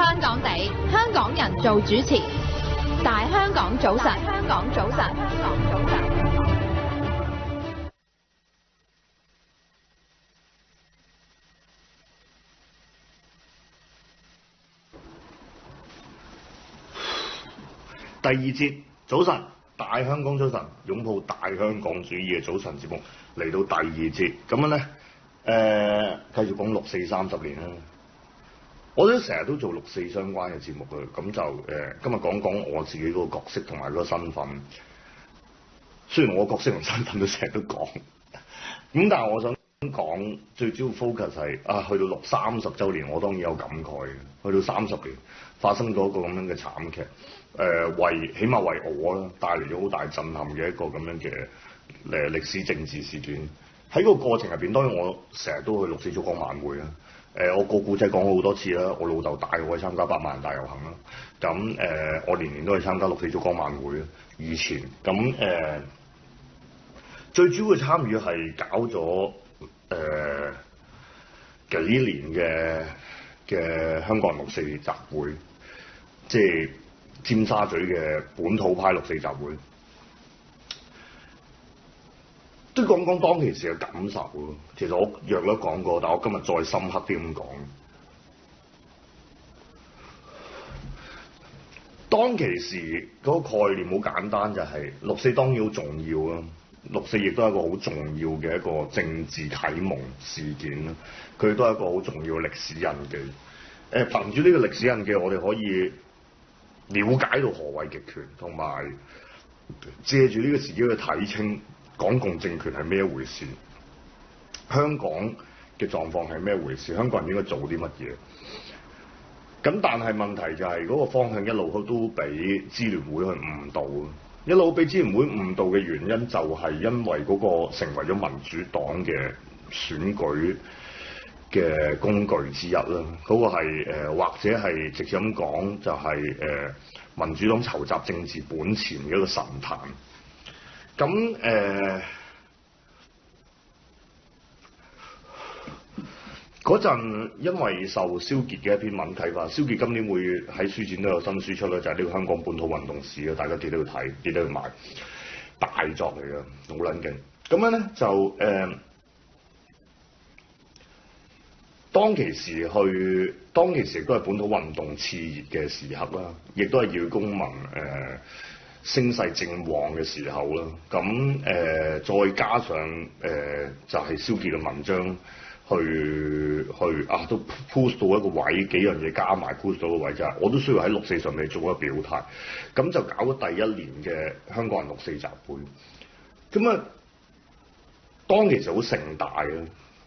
香港地，香港人做主持。大香港早晨，香港早晨，香港早晨。 第二節早晨，大香港早晨，擁抱大香港主義嘅早晨節目嚟到第二節，咁樣咧，繼續講6·4·30年啦。我哋成日都做6·4相關嘅節目嘅，咁就今日講講我自己嗰個角色同埋嗰個身份。雖然我角色同身份都成日都講，咁但係我想講最主要 focus 係去到30週年，我當然有感慨嘅。去到30年發生咗一個咁樣嘅慘劇，起碼為我啦帶嚟咗好大震撼嘅一個咁樣嘅歷史政治事件。喺個過程入邊，當然我成日都去6·4燭光晚會啦。我個故仔講好多次啦。我老豆帶我去參加8萬人大遊行啦。咁我年年都去參加6·4燭光晚會啦。以前咁最主要嘅參與係搞咗幾年嘅香港人6·4集會，即係尖沙咀嘅本土派6·4集會。都講講當其時嘅感受咯。其實我約都講過，但我今日再深刻啲咁講。當其時嗰個概念好簡單，就係6·4當然好重要啦。6·4亦都係一個好重要嘅一個政治啟蒙事件啦。佢都係一個好重要嘅歷史印記。憑住呢個歷史印記，我哋可以了解到何謂極權，同埋借住呢個時機去睇清港共政權係咩一回事，香港嘅狀況係咩回事，香港人應該做啲乜嘢。咁但係問題就係嗰個方向一路都俾支聯會去誤導，一路俾支聯會誤導嘅原因就係因為嗰個成為咗民主黨嘅選舉嘅工具之一啦。嗰個係或者係直接咁講，就係民主黨籌集政治本錢嘅一個神壇。咁嗰陣因為受蕭傑嘅一篇文啟發，蕭傑今年會喺書展都有新書出啦，就係呢個香港本土運動史啊，大家記得去睇，記得去買，大作嚟嘅，好撚勁。咁樣咧就當其時亦都係本土運動熾熱嘅時刻啦，亦都係熱血公民聲勢正旺嘅時候啦。咁再加上就係蕭傑嘅文章去都 push 到一個位，幾樣嘢加埋 push 到個位，就係我都需要喺6·4上面做一個表態。咁就搞咗第一年嘅香港人6·4集會。咁啊，當其實好盛大嘅，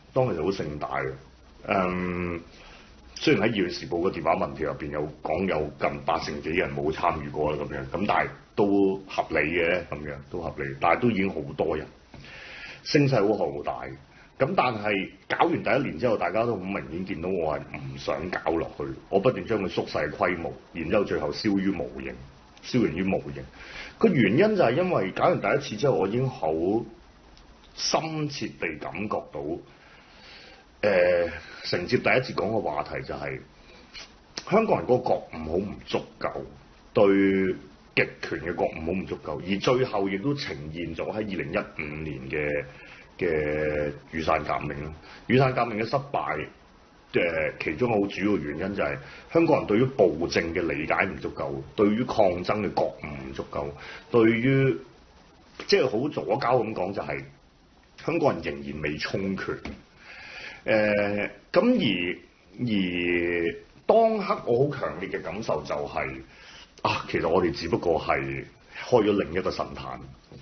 雖然喺《二月時報》嘅電話民調入邊有講有近80%幾人冇參與過啦，咁樣咁，但係都合理嘅，咁樣都合理，但係都已經好多人，聲勢好浩大。咁但係搞完第一年之後，大家都好明顯見到我係唔想搞落去，我不斷將佢縮細規模，然之後最後消形於無形。個原因就係因為搞完第一次之後，我已經好深切地感覺到。承接第一次講嘅話題就係香港人嗰個覺悟好唔足夠，對極權嘅覺悟好唔足夠，而最後亦都呈現咗喺2015年嘅雨傘革命啦。雨傘革命嘅失敗，其中好主要原因就係香港人對於暴政嘅理解唔足夠，對於抗爭嘅覺悟唔足夠，對於即係好左膠咁講就係香港人仍然未充權。咁而當刻我好強烈嘅感受就係其實我哋只不過係開咗另一個神壇，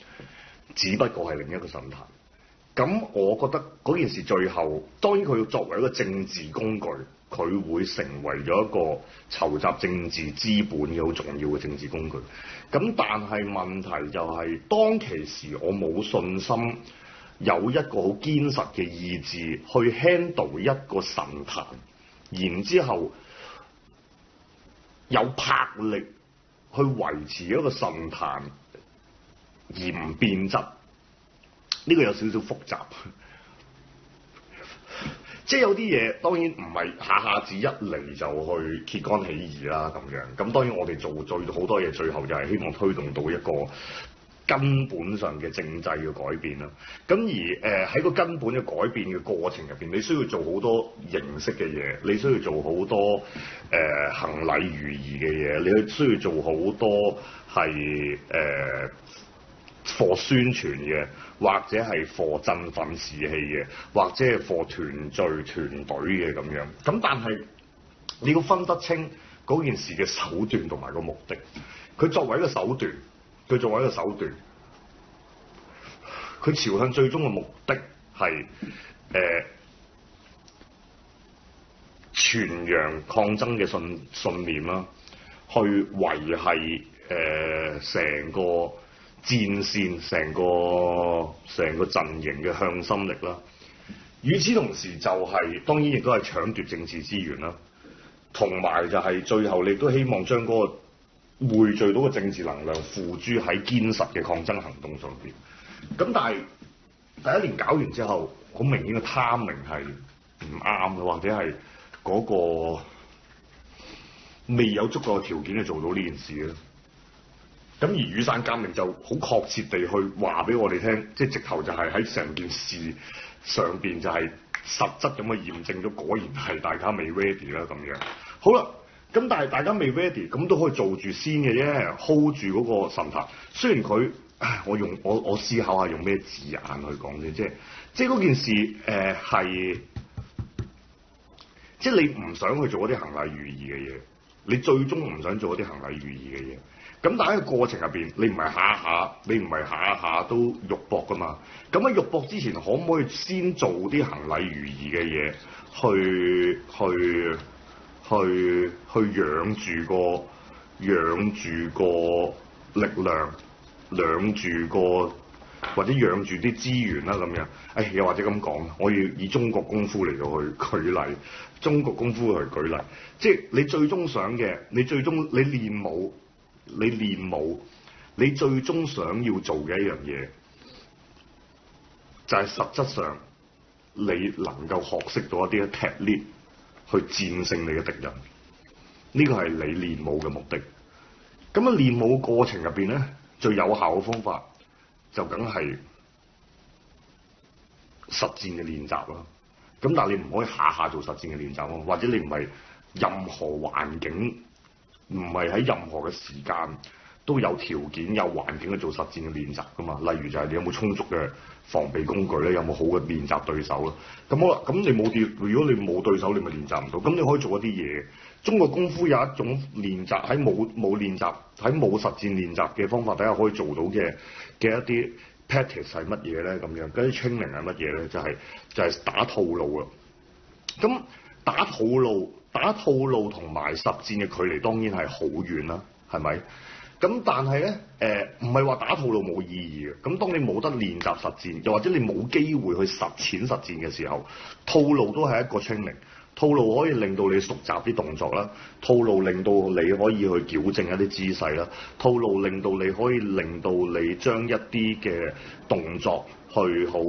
咁我覺得嗰件事最後當然佢要作為一個政治工具，佢會成為咗一個籌集政治資本嘅好重要嘅政治工具。咁但係問題就係當其時我冇信心。有一個好堅實嘅意志去 handle 一個神壇，然之後有魄力去維持一個神壇而唔變質。呢個有少少複雜， 即係有啲嘢當然唔係下下子一嚟就去揭竿起義啦咁樣。咁當然我哋做好多嘢，最後就係希望推動到一個根本上嘅政制嘅改變啦。咁而喺個根本嘅改變嘅過程入邊，你需要做好多形式嘅嘢，你需要做好多行禮如儀嘅嘢，你需要做好多係課宣傳嘅，或者係課振奮士氣嘅，或者係課團聚團隊嘅咁樣。咁但係你要分得清嗰件事嘅手段同埋個目的。佢作為一個手段，佢朝向最終嘅目的係傳揚抗爭嘅信念啦，去維係成個戰線、成個陣營嘅向心力啦。與此同時就係、當然亦都係搶奪政治資源啦，同埋就係最後你都希望將嗰個匯聚到嘅政治能量付諸喺堅實嘅抗爭行動上邊。咁但係第一年搞完之後，好明顯嘅 timing 係唔啱嘅，或者係嗰個未有足夠嘅條件去做到呢件事咧。咁而雨傘革命就好確切地去話俾我哋聽，即係直頭就係喺成件事上邊就係實質咁去驗證咗，果然係大家未 ready 啦咁樣。好啦。咁但係大家未 ready，咁都可以做住先嘅啫 ，hold 住嗰個神壇。雖然佢，我思考下用咩字眼去講嘅，即係嗰件事係，即係你唔想去做一啲行禮如儀嘅嘢，你最終唔想做一啲行禮如儀嘅嘢。咁但係喺個過程入邊，你唔係下下都肉搏噶嘛。咁喺肉搏之前，可唔可以先做啲行禮如儀嘅嘢，去養住個力量，養住個或者養住啲資源啦咁樣。又或者咁講，我要以中國功夫嚟到去舉例，中國功夫去舉例，即係你最終想嘅，你練武，你最終想要做嘅一樣嘢，就係實質上你能夠學識到一啲technique去戰勝你嘅敵人，呢個係你練武嘅目的。咁啊，練武過程入邊咧，最有效嘅方法就梗係實戰嘅練習啦。咁但係你唔可以下下做實戰嘅練習咯，或者你唔係任何環境，唔係喺任何嘅時間都有條件、有環境去做實戰嘅練習噶嘛。例如就係你有冇充足嘅防備工具咧，有冇好嘅練習對手咧？咁好啦，咁你如果你冇對手，你咪練習唔到。咁你可以做一啲嘢。中國功夫有一種練習喺冇練習喺冇實戰練習嘅方法底下可以做到嘅一啲 practice 係乜嘢咧？咁樣嗰啲 training 係乜嘢咧？就係打套路啊！咁打套路同埋實戰嘅距離當然係好遠啦，係咪？咁但係咧，唔係話打套路冇意義嘅。咁當你冇得練習實戰，又或者你冇機會去實踐實戰嘅時候，套路都係一個 training。套路可以令到你熟習啲動作啦，套路令到你可以去矯正一啲姿勢啦，套路令到你可以令到你將一啲嘅動作去好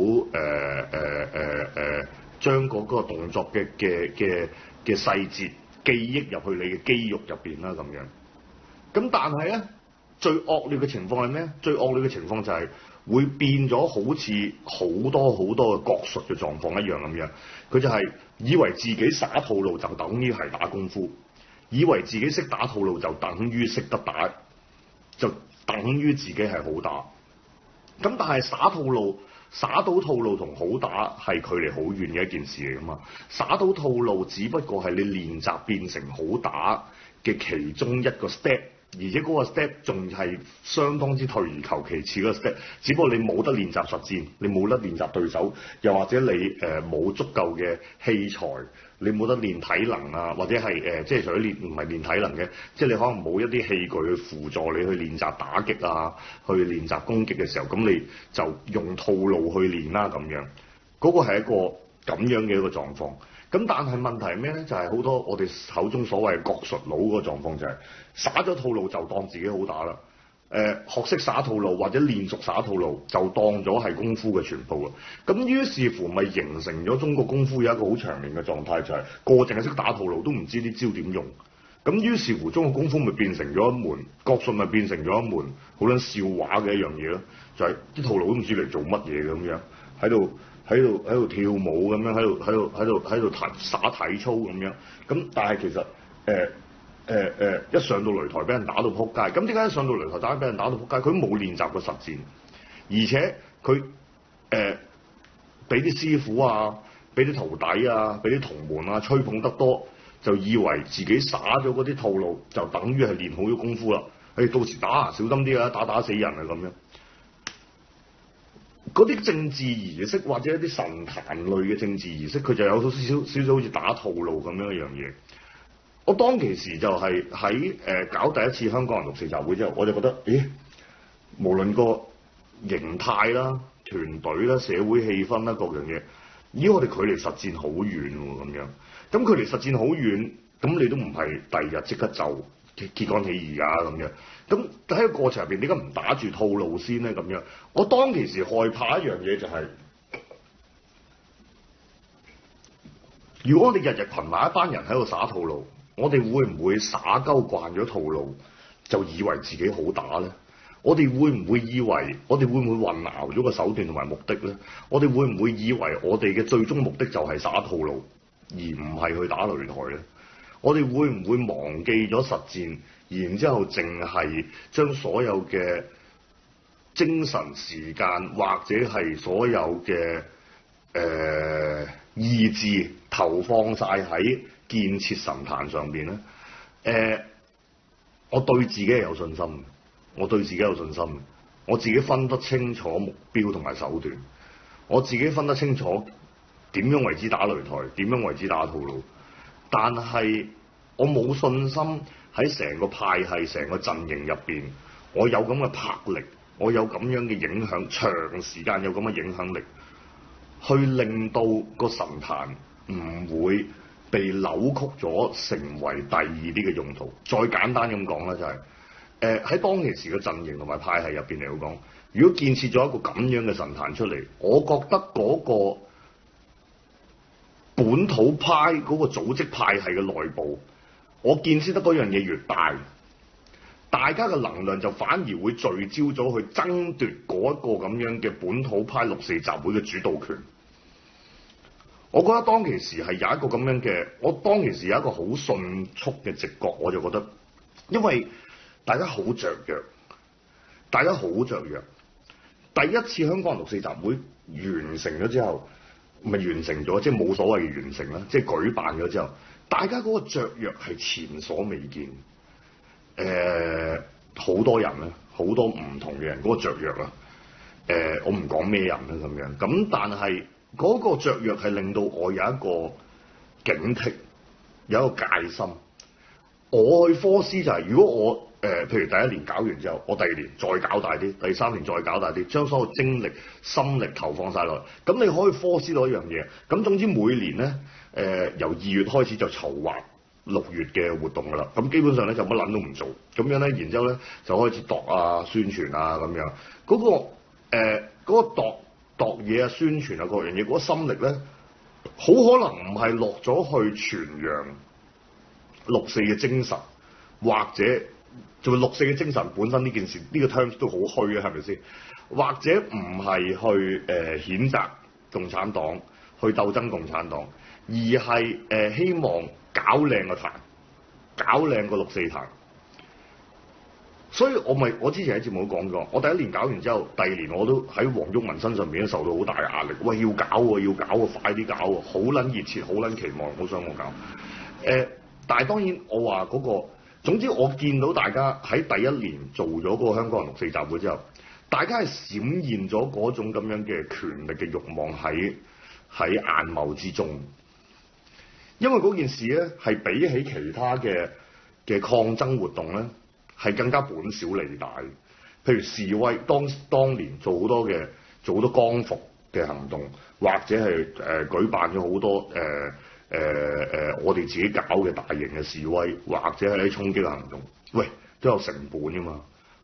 將嗰個動作嘅細節記憶入去你嘅肌肉入邊啦咁樣。咁但係咧，最惡劣嘅情況係咩？最惡劣嘅情況就係會變咗好似好多嘅國術嘅狀況一樣咁樣。佢就係以為自己耍套路就等於係打功夫，以為自己識打套路就等於識得打，就等於自己係好打。咁但係耍到套路同好打係距離好遠嘅一件事嚟㗎嘛。耍到套路只不過係你練習變成好打嘅其中一個 step。而且嗰個 step 仲係相當之退而求其次嗰個 step，只不過你冇得練習實戰，你冇得練習對手，又或者你冇足夠嘅器材，你冇得練體能啊，或者係即係除咗唔係練體能嘅，即係你可能冇一啲器具去輔助你去練習打擊啊，去練習攻擊嘅時候，咁你就用套路去練啦咁樣，嗰個係一個咁樣嘅一個狀況。咁但係問題係咩咧？就係好多我哋口中所謂國術佬嗰個狀況就係耍咗套路就當自己好打啦， 學識耍套路或者練熟耍套路，就當咗係功夫嘅全部啦。咁於是乎咪形成咗中國功夫有一個好長年嘅狀態，就係個個淨係識打套路，都唔知啲招點用。咁於是乎中國功夫咪變成咗一門國術，咪變成咗一門好撚笑話嘅一樣嘢咯。就係啲套路都唔知嚟做乜嘢咁樣，喺度跳舞咁樣，喺度耍體操咁樣。咁但係其實一上到擂台俾人打到撲街，咁點解一上到擂台俾人打到撲街？佢冇練習過實戰，而且佢俾啲師傅啊、俾啲徒弟啊、俾啲同門啊吹捧得多，就以為自己耍咗嗰啲套路就等於係練好咗功夫啦。到時打小心啲啊，打死人啊咁樣。嗰啲政治儀式或者一啲神壇類嘅政治儀式，佢就有少少好似打套路咁樣一樣嘢。我當其時就係喺搞第一次香港人六四集會之後，我就覺得，咦，無論個形態啦、團隊啦、社會氣氛啦各樣嘢，咦，我哋距離實戰好遠喎咁樣。咁距離實戰好遠，咁你都唔係第二日即刻就揭竿起義啊咁樣。咁喺個過程入邊，點解唔打住套路先咧？咁樣，我當其時害怕一樣嘢就係，如果我哋日日群埋一班人喺度耍套路，我哋會唔會耍鳩慣咗套路，就以為自己好打咧？我哋會唔會以為，我哋會唔會混淆咗個手段同埋目的咧？我哋會唔會以為我哋嘅最終目的就係耍套路，而唔係去打擂台咧？我哋會唔會忘記咗實戰，然之後淨係將所有嘅精神時間或者係所有嘅意志投放晒喺建設神壇上邊咧？我對自己係有信心，我對自己有信心，我自己分得清楚目標同埋手段，我自己分得清楚點樣為之打擂台，點樣為之打套路。但係我冇信心喺成個派系、成個陣營入邊，我有咁嘅魄力，我有咁樣嘅影響，長時間有咁嘅影響力，去令到個神壇唔會被扭曲咗，成為第二啲嘅用途。再簡單咁講啦，就係喺當其時嘅陣營同埋派系入邊嚟講，如果建設咗一個咁樣嘅神壇出嚟，我覺得嗰個本土派嗰個組織派系嘅內部，我見識得嗰樣嘢越大，大家嘅能量就反而會聚焦咗去爭奪嗰一個咁樣嘅本土派六四集會嘅主導權。我覺得當其時係有一個咁樣嘅，我當其時有一個好迅速嘅直覺，我就覺得，因為大家好雀躍，大家好雀躍。第一次香港人六四集會完成咗之後，咪完成咗，即係冇所謂嘅完成啦，即係舉辦咗之後，大家嗰個雀躍係前所未見。好多人咧，好多唔同嘅人嗰個雀躍啦。我唔講咩人啦咁樣，咁但係嗰個雀躍係令到我有一個警惕，有一個戒心。我去科師就係，如果我譬如第一年搞完之後，我第二年再搞大啲，第三年再搞大啲，將所有精力、心力投放晒落去，咁你可以科師到一樣嘢。咁總之每年咧，由2月開始就籌劃6月嘅活動㗎啦。咁基本上咧就乜撚都唔做，咁樣咧，然之後咧就開始度啊、宣傳啊咁樣。嗰個度嘢啊、宣傳啊各樣嘢，嗰個心力咧，好可能唔係落咗去傳揚六四嘅精神，或者做六四嘅精神本身呢件事，呢個 terms 都好虛啊，係咪先？或者唔係去譴責共產黨，去鬥爭共產黨，而係希望搞靚個壇，搞靚個六四壇。所以我之前喺節目都講過，我第一年搞完之後，第二年我都喺黃毓民身上面受到好大嘅壓力。喂，要搞喎，要搞喎，快啲搞喎，好撚熱切，好撚期望，好想我搞。但係當然我話嗰個，總之我見到大家喺第一年做咗嗰個香港人六四集會之後，大家係閃現咗嗰種咁樣嘅權力嘅慾望喺眼眸之中。因為嗰件事咧係比起其他嘅抗爭活動咧，係更加本小利大。譬如示威，當年做好多光復嘅行動，或者係舉辦咗好多我哋自己搞嘅大型嘅示威，或者係啲衝擊行動，喂，都有成本㗎嘛。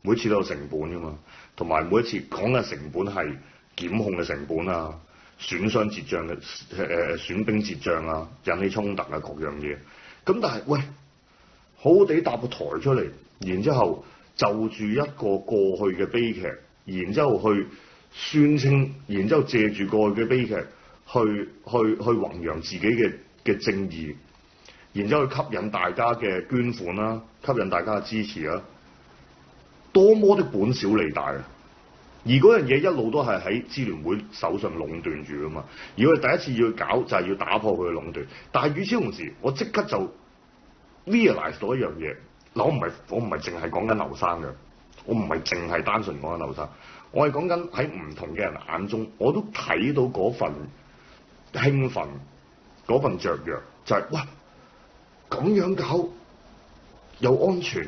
每次都有成本㗎嘛，同埋每一次講嘅成本係檢控嘅成本啊、損傷折將嘅損兵折將啊、引起衝突啊各樣嘢。咁但係喂，好好地搭個台出嚟，然之後就住一個過去嘅悲劇，然之後去宣稱，然之後借住過去嘅悲劇去弘揚自己嘅正義，然之後去吸引大家嘅捐款啦，吸引大家嘅支持啦，多麼的本小利大啊！而嗰樣嘢一路都係喺支聯會手上壟斷住㗎嘛。而我哋第一次要搞就係要打破佢嘅壟斷，但係與此同時，我即刻就 realize 到一樣嘢。嗱，我唔係淨係講緊劉生嘅，我唔係淨係單純講緊劉生，我係講緊喺唔同嘅人眼中，我都睇到嗰份興奮、嗰份雀躍，就係哇咁樣搞又安全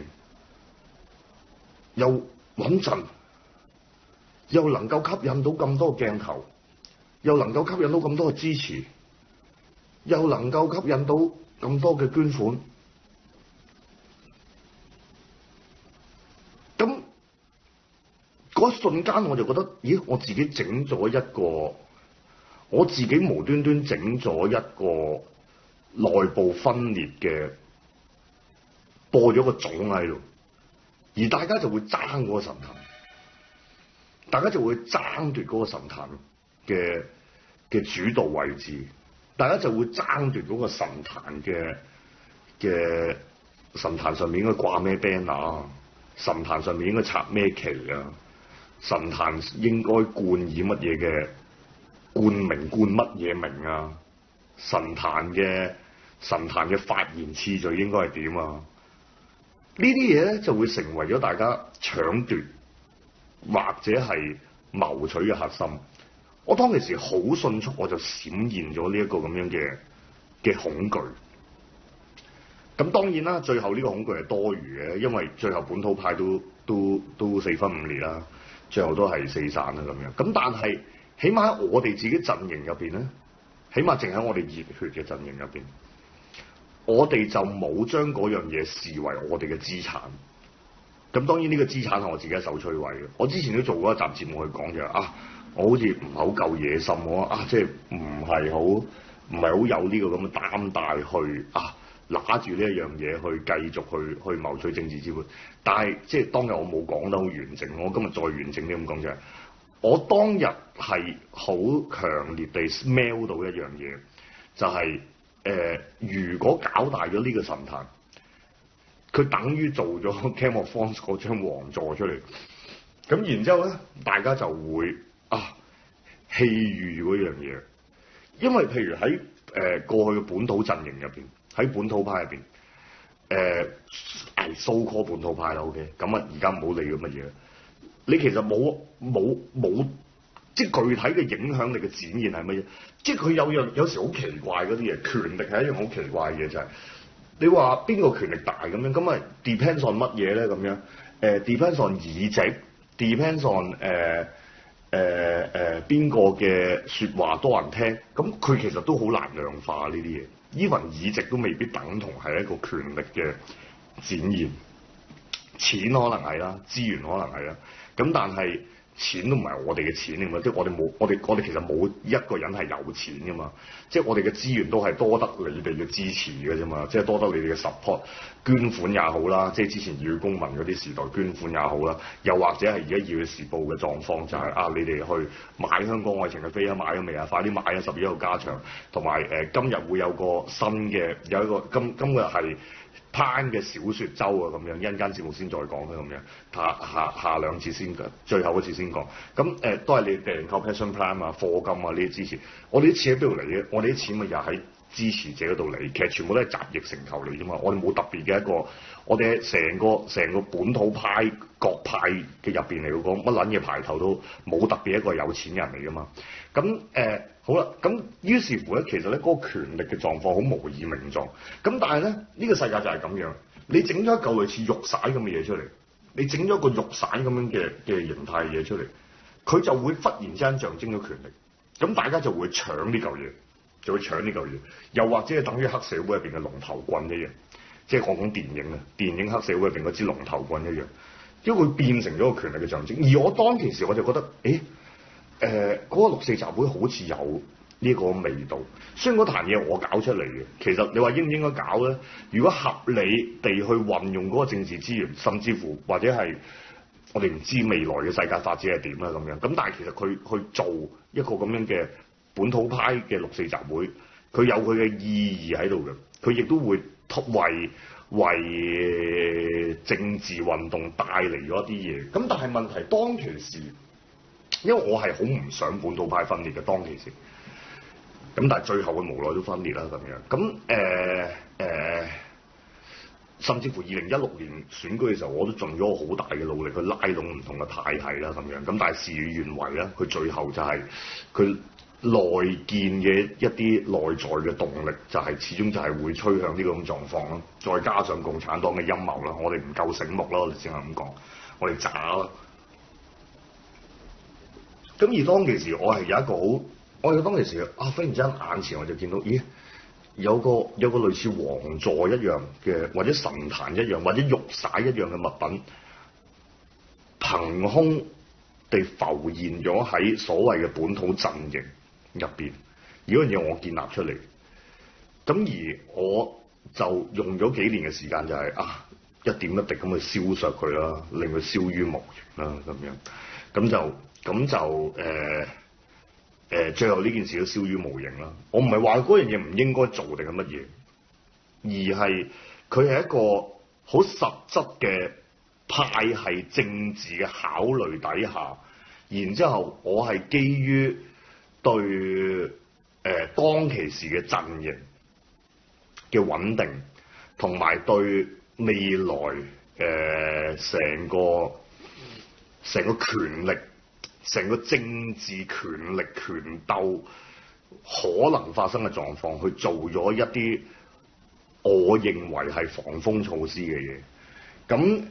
又穩陣，又能夠吸引到咁多鏡頭，又能夠吸引到咁多嘅支持，又能夠吸引到咁多嘅捐款。咁嗰一瞬間我就覺得，咦！我自己整咗一個，我自己無端端整咗一個內部分裂嘅，播咗個種喺度，而大家就會爭嗰個神壇，大家就會爭奪嗰個神壇嘅主導位置，大家就會爭奪嗰個神壇嘅神壇上面應該掛咩 banner，神壇上面應該插咩旗啊？神壇應該冠以乜嘢嘅冠名，冠乜嘢名啊？神壇嘅發言次序應該係點啊？呢啲嘢咧就會成為咗大家搶奪或者係謀取嘅核心。我當其時好迅速，我就閃現咗呢一個咁樣嘅恐懼。咁當然啦，最後呢個恐懼係多餘嘅，因為最後本土派都四分五裂啦，最後都係四散啦咁樣。咁但係起碼喺我哋自己陣營入邊咧，起碼淨喺我哋熱血嘅陣營入邊，我哋就冇將嗰樣嘢視為我哋嘅資產。咁當然呢個資產係我自己一手摧毀嘅。我之前都做過一集節目去講嘅啊，我好似唔係好夠野心，我啊即係唔係好有呢個咁嘅擔帶去啊拿住呢一樣嘢去繼續去謀取政治資本。但係即係當日我冇講得好完整，我今日再完整啲咁講就係，我當日係好強烈地 smell 到一樣嘢，就係如果搞大咗呢個神壇，佢等於做咗 Game of Thrones 嗰張王座出嚟，咁然之後咧，大家就會棄禦嗰樣嘢，因為譬如喺過去嘅本土陣營入邊，喺本土派入邊，so call 本土派啦 ，OK， 咁啊而家唔好理咁乜嘢，你其實冇即係具體嘅影響力嘅展現係乜嘢？即係佢有時好奇怪嗰啲嘢，權力係一樣好奇怪嘅嘢，就係你話邊個權力大咁樣，咁啊 depends on 乜嘢咧咁樣？depends on 議席 ，depends on 邊個嘅説話多人聽，咁佢其實都好難量化呢啲嘢。even 議席都未必等同係一個權力嘅展現，錢可能係啦，資源可能係啦，咁但係錢都唔係我哋嘅錢嚟嘛，即係我哋其實冇一個人係有錢噶嘛，即係我哋嘅資源都係多得你哋嘅支持嘅啫嘛，即係多得你哋嘅 support， 捐款也好啦，即係之前熱血公民嗰啲時代捐款也好啦，又或者係而家熱血時報嘅狀況就係、你哋去買香港愛情嘅飛啊，買咗未啊？快啲買啊！11號加場，同埋今日會有個新嘅，有一個今日係攀嘅小説周啊，咁樣一陣間節目先再講啦，咁樣下兩次先講，最後一次先講。咁都係你訂購 Passion Plan 啊、課金啊呢啲支持，我哋啲錢喺邊度嚟嘅？我哋啲錢咪又喺支持者嗰度嚟，其實全部都係集腋成裘嚟啫嘛。我哋冇特別嘅一個，我哋成個本土派各派嘅入邊嚟講，乜撚嘢排頭都冇特別一個有錢人嚟噶嘛。咁好啦，咁於是乎咧，其實咧嗰個權力嘅狀況好無以名狀。咁但係咧，呢個世界就係咁樣，你整咗一嚿類似玉璽咁嘅嘢出嚟，你整咗個玉璽咁樣嘅形態嘢出嚟，佢就會忽然之間象徵咗權力，咁大家就會搶呢嚿嘢，就會搶呢嚿嘢，又或者係等於黑社會入邊嘅龍頭棍一樣，即係我講電影啊，電影黑社會入邊嗰支龍頭棍一樣， 因為佢變成咗個權力嘅象徵。而我當其時我就覺得，嗰個六四集會好似有呢個味道。雖然嗰壇嘢我搞出嚟嘅，其實你話應唔應該搞咧？如果合理地去運用嗰個政治資源，甚至乎或者係我哋唔知未來嘅世界發展係點啦咁樣。咁但係其實佢去做一個咁樣嘅本土派嘅六四集會，佢有佢嘅意義喺度嘅。佢亦都會為政治運動帶嚟咗一啲嘢。咁但係問題當其時，因為我係好唔想本土派分裂嘅當其時。咁但係最後嘅無奈都分裂啦咁樣。咁甚至乎2016年選舉嘅時候，我都盡咗好大嘅努力去拉攏唔同嘅派系啦咁樣。咁但係事與願違啦，佢最後就係佢內建嘅一啲內在嘅動力，就係始終就係會趨向呢個咁狀況啦。再加上共產黨嘅陰謀啦，我哋唔夠醒目啦，我哋先係咁講，我哋渣啦。咁而當其時，我係有一個好，我係當其時忽然之間眼前我就見到，咦，有個類似王座一樣嘅，或者神壇一樣，或者玉璽一樣嘅物品，憑空地浮現咗喺所謂嘅本土陣營入邊，而嗰樣嘢我建立出嚟。咁而我就用咗幾年嘅時間，就係一點一滴咁去燒削佢啦，令佢燒於無形啦咁樣。咁就最後呢件事都燒於無形啦。我唔係話嗰樣嘢唔應該做定係乜嘢，而係佢係一個好實質嘅派系政治嘅考慮底下，然之後我係基於對當其時嘅陣營嘅穩定，同埋對未來成個權力、成個政治權力權鬥可能發生嘅狀況，去做咗一啲我認為係防風措施嘅嘢。咁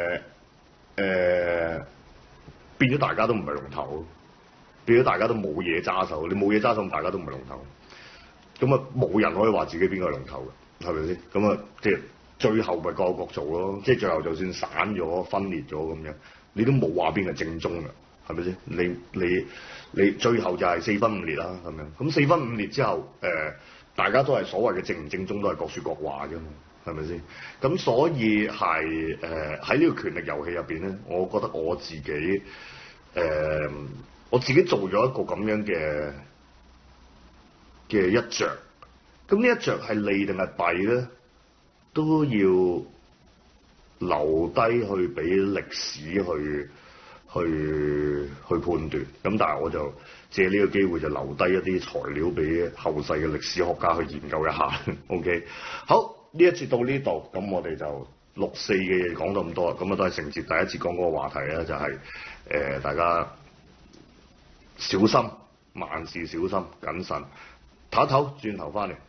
變咗大家都唔係龍頭，變咗大家都冇嘢揸手。你冇嘢揸手，大家都唔係龍頭。咁冇人可以話自己邊個係龍頭嘅，係咪先？咁即係最後咪各有各做咯。即係最後就算散咗、分裂咗咁樣，你都冇話邊個正宗嘅，係咪先？你最後就係四分五裂啦咁樣。咁四分五裂之後，大家都係所謂嘅正唔正宗，都係各說各話啫嘛，係咪先？咁所以係喺呢個權力遊戲入邊咧，我覺得我自己做咗一個咁樣嘅一着。咁呢一着係利定係弊咧，都要留低去俾歷史去判斷。咁但係我就借呢個機會就留低一啲材料俾後世嘅歷史學家去研究一下。OK， 好，呢一節到呢度，咁我哋就6·4嘅嘢講到咁多啦。咁都係承接第一節講嗰個話題咧，就係大家小心，萬事小心，謹慎。唞一唞，轉頭翻嚟。